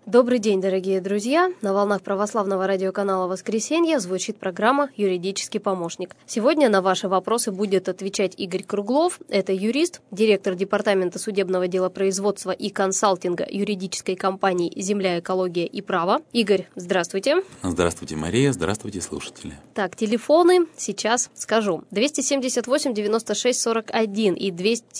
Добрый день, дорогие друзья! На волнах православного радиоканала «Воскресенье» звучит программа «Юридический помощник». Сегодня на ваши вопросы будет отвечать Игорь Круглов. Это юрист, директор Департамента судебного делопроизводства и консалтинга юридической компании «Земля, экология и право». Игорь, здравствуйте. Здравствуйте, Мария. Здравствуйте, слушатели. Так, телефоны сейчас скажу. 278 96 41 и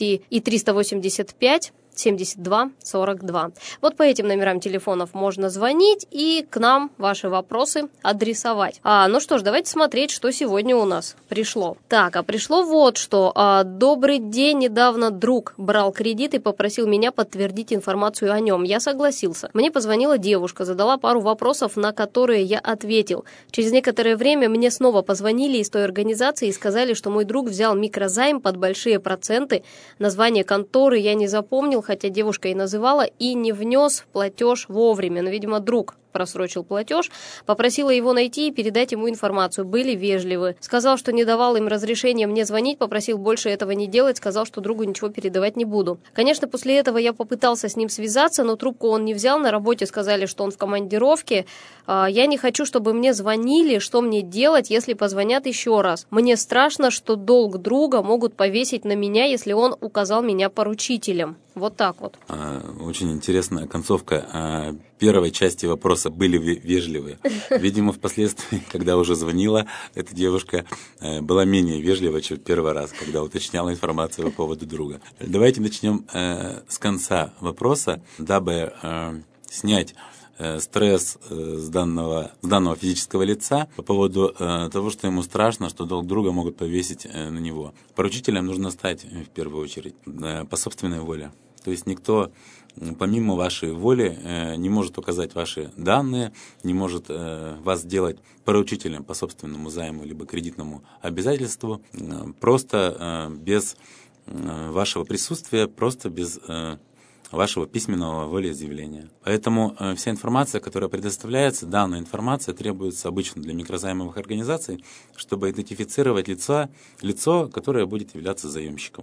385 72 42. Вот по этим номерам телефонов можно звонить и к нам ваши вопросы адресовать. Ну что ж, давайте смотреть, что сегодня у нас пришло. Так, пришло вот что. Добрый день, недавно друг брал кредит и попросил меня подтвердить информацию о нем. Я согласился. Мне позвонила девушка, задала пару вопросов, на которые я ответил. Через некоторое время мне снова позвонили из той организации и сказали, что мой друг взял микрозайм под большие проценты. Название конторы я не запомнил, хотя девушка и называла, и не внес платеж вовремя. Но, видимо, друг просрочил платеж, попросила его найти и передать ему информацию. Были вежливы. Сказал, что не давал им разрешения мне звонить, попросил больше этого не делать, сказал, что другу ничего передавать не буду. Конечно, после этого я попытался с ним связаться, но трубку он не взял. На работе сказали, что он в командировке. Я не хочу, чтобы мне звонили. Что мне делать, если позвонят еще раз? Мне страшно, что долг друга могут повесить на меня, если он указал меня поручителем. Вот так вот. Очень интересная концовка первой части вопроса. Были вежливы. Видимо, впоследствии, когда уже звонила, эта девушка была менее вежлива, чем в первый раз, когда уточняла информацию по поводу друга. Давайте начнем с конца вопроса, дабы снять стресс с данного физического лица по поводу того, что ему страшно, что долг друга могут повесить на него. Поручителем нужно стать в первую очередь по собственной воле. То есть никто помимо вашей воли не может указать ваши данные, не может вас сделать поручителем по собственному займу либо кредитному обязательству, просто без вашего присутствия, просто без вашего письменного волеизъявления. Поэтому вся информация, которая предоставляется, данная информация требуется обычно для микрозаймовых организаций, чтобы идентифицировать лицо, которое будет являться заемщиком.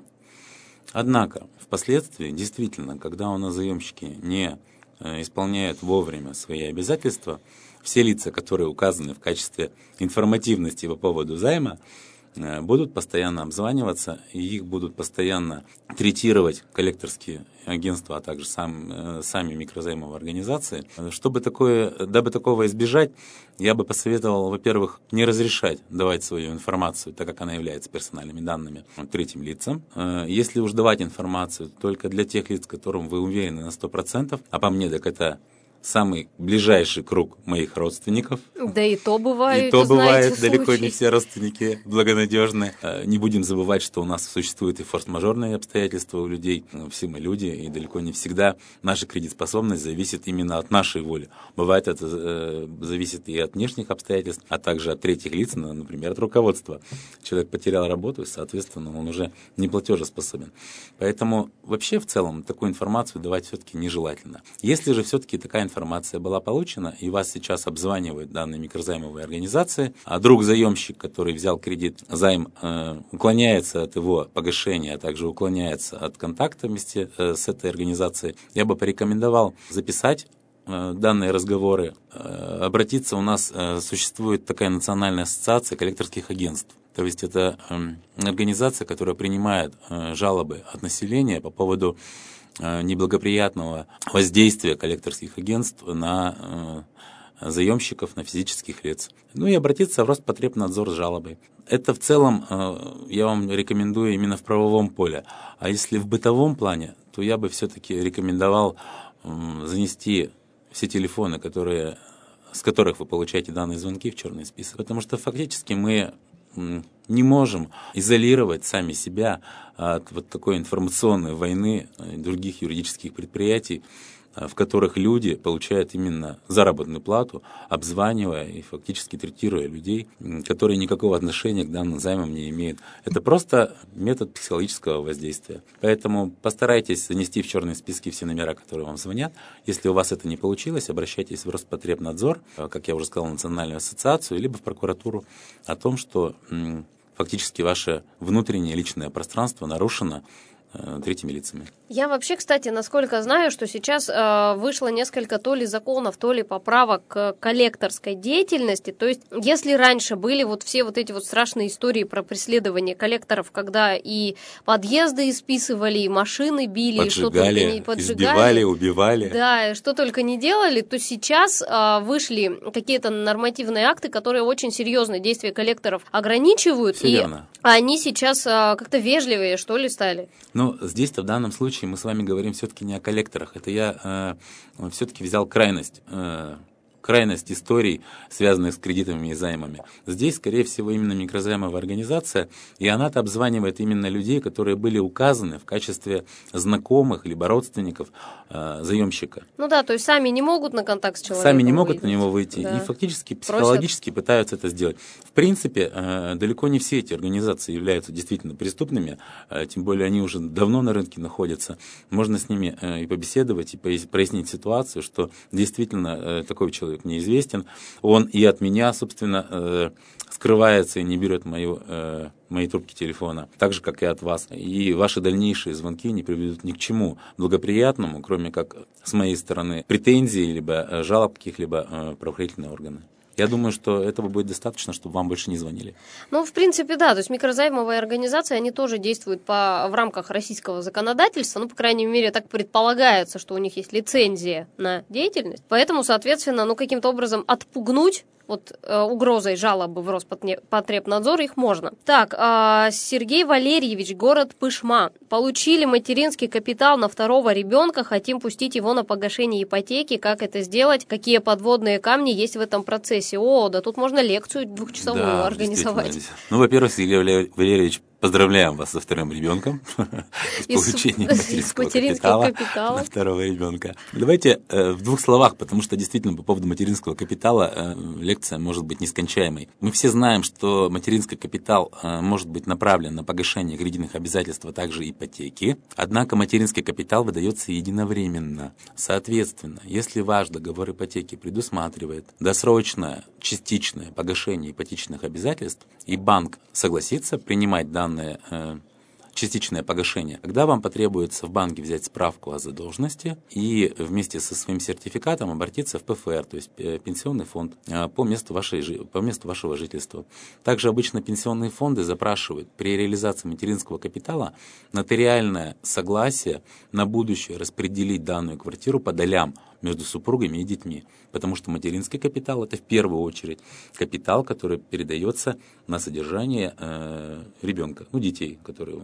Однако, впоследствии, действительно, когда у нас заемщики не исполняют вовремя свои обязательства, все лица, которые указаны в качестве информативности по поводу займа, будут постоянно обзваниваться, и их будут постоянно третировать коллекторские агентства, а также сами микрозаймовые организации. Дабы такого избежать, я бы посоветовал, во-первых, не разрешать давать свою информацию, так как она является персональными данными, третьим лицам. Если уж давать информацию только для тех лиц, которым вы уверены на 100%, а по мне, так это самый ближайший круг моих родственников. Да и то бывает. Далеко не все родственники благонадежны. Не будем забывать, что у нас существуют и форс-мажорные обстоятельства у людей. Все мы люди, и далеко не всегда наша кредитоспособность зависит именно от нашей воли. Бывает, это зависит и от внешних обстоятельств, а также от третьих лиц, например, от руководства. Человек потерял работу, и, соответственно, он уже не платежеспособен. Поэтому вообще в целом такую информацию давать все-таки нежелательно. Если же все-таки такая информация была получена, и вас сейчас обзванивают данные микрозаймовые организации, а друг-заемщик, который взял кредит, займ, уклоняется от его погашения, а также уклоняется от контакта вместе с этой организацией, я бы порекомендовал записать данные разговоры, обратиться. У нас существует такая национальная ассоциация коллекторских агентств. То есть это организация, которая принимает жалобы от населения по поводу неблагоприятного воздействия коллекторских агентств на заемщиков, на физических лиц. И обратиться в Роспотребнадзор с жалобой. Это в целом я вам рекомендую именно в правовом поле. А если в бытовом плане, то я бы все-таки рекомендовал занести все телефоны, с которых вы получаете данные звонки, в черный список. Потому что фактически мы не можем изолировать сами себя от вот такой информационной войны других юридических предприятий, в которых люди получают именно заработную плату, обзванивая и фактически третируя людей, которые никакого отношения к данным займам не имеют. Это просто метод психологического воздействия. Поэтому постарайтесь занести в черные списки все номера, которые вам звонят. Если у вас это не получилось, обращайтесь в Роспотребнадзор, как я уже сказал, в Национальную ассоциацию, либо в прокуратуру о том, что фактически ваше внутреннее личное пространство нарушено третьими лицами. Я вообще, кстати, насколько знаю, что сейчас вышло несколько то ли законов, то ли поправок к коллекторской деятельности. То есть, если раньше были вот все вот эти вот страшные истории про преследование коллекторов, когда и подъезды исписывали, и машины били, и что только не поджигали, избивали, убивали. Да, что только не делали, то сейчас вышли какие-то нормативные акты, которые очень серьезные действия коллекторов ограничивают. Все верно. Они сейчас как-то вежливее, что ли, стали. Но здесь-то в данном случае мы с вами говорим все-таки не о коллекторах. Это я все-таки взял крайность историй, связанных с кредитами и займами. Здесь, скорее всего, именно микрозаймовая организация, и она-то обзванивает именно людей, которые были указаны в качестве знакомых либо родственников заемщика. Ну да, то есть сами не могут на контакт с человеком Сами не могут на него выйти, да. И фактически психологически пытаются это сделать. В принципе, далеко не все эти организации являются действительно преступными, тем более они уже давно на рынке находятся. Можно с ними и побеседовать, и прояснить ситуацию, что действительно такой человек неизвестен, он и от меня, собственно, скрывается и не берет мои трубки телефона, так же, как и от вас. И ваши дальнейшие звонки не приведут ни к чему благоприятному, кроме как с моей стороны претензий, либо жалоб каких-либо правоохранительных органов. Я думаю, что этого будет достаточно, чтобы вам больше не звонили. Ну, в принципе, да. То есть микрозаймовые организации, они тоже действуют в рамках российского законодательства. Ну, по крайней мере, так предполагается, что у них есть лицензия на деятельность. Поэтому, соответственно, каким-то образом отпугнуть угрозой жалобы в Роспотребнадзор их можно. Так, Сергей Валерьевич, город Пышма. Получили материнский капитал на второго ребенка, хотим пустить его на погашение ипотеки. Как это сделать? Какие подводные камни есть в этом процессе? Да тут можно лекцию двухчасовую организовать. Ну, во-первых, Сергей Валерьевич, поздравляем вас со вторым ребенком, с получением материнского капитала на второго ребенка. Давайте в двух словах, потому что действительно по поводу материнского капитала лекция может быть нескончаемой. Мы все знаем, что материнский капитал может быть направлен на погашение кредитных обязательств, а также ипотеки. Однако материнский капитал выдается единовременно. Соответственно, если ваш договор ипотеки предусматривает досрочное, частичное погашение ипотечных обязательств, и банк согласится принимать данное частичное погашение, когда вам потребуется в банке взять справку о задолженности и вместе со своим сертификатом обратиться в ПФР, то есть пенсионный фонд, по месту вашего жительства. Также обычно пенсионные фонды запрашивают при реализации материнского капитала нотариальное согласие на будущее распределить данную квартиру по долям между супругами и детьми, потому что материнский капитал – это в первую очередь капитал, который передается на содержание ребенка, детей, которые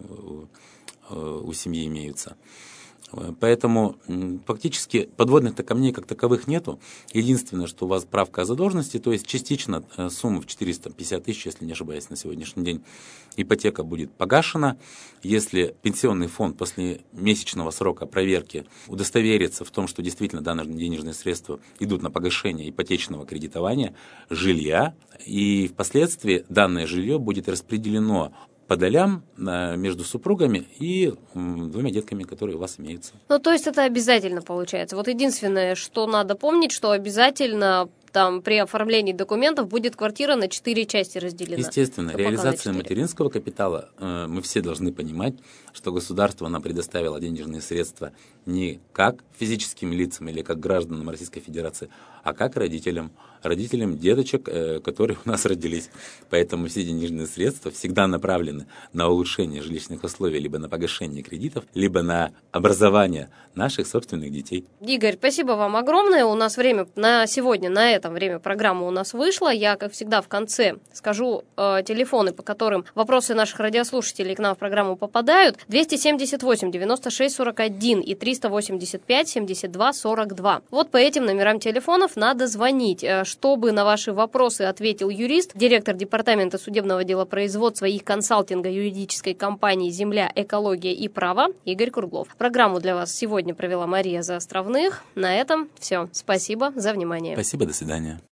у семьи имеются. Поэтому фактически подводных-то камней как таковых нету. Единственное, что у вас справка о задолженности, то есть частично сумма в 450 тысяч, если не ошибаюсь, на сегодняшний день ипотека будет погашена. Если пенсионный фонд после месячного срока проверки удостоверится в том, что действительно данные денежные средства идут на погашение ипотечного кредитования жилья, и впоследствии данное жилье будет распределено по долям между супругами и двумя детками, которые у вас имеются. То есть это обязательно получается. Вот единственное, что надо помнить, что обязательно при оформлении документов будет квартира на 4 части разделена. Естественно, реализация материнского капитала, мы все должны понимать, что государство нам предоставило денежные средства не как физическим лицам или как гражданам Российской Федерации, а как родителям деточек, которые у нас родились. Поэтому все денежные средства всегда направлены на улучшение жилищных условий, либо на погашение кредитов, либо на образование наших собственных детей. Игорь, спасибо вам огромное. У нас время на сегодня, на этом время программы у нас вышло. Я, как всегда, в конце скажу телефоны, по которым вопросы наших радиослушателей к нам в программу попадают. 278 96 41 и 385 72 42. Вот по этим номерам телефонов надо звонить. Чтобы на ваши вопросы ответил юрист, директор департамента судебного делопроизводства и консалтинга юридической компании «Земля, экология и право» Игорь Круглов. Программу для вас сегодня провела Мария Заостровных. На этом все. Спасибо за внимание. Спасибо, до свидания.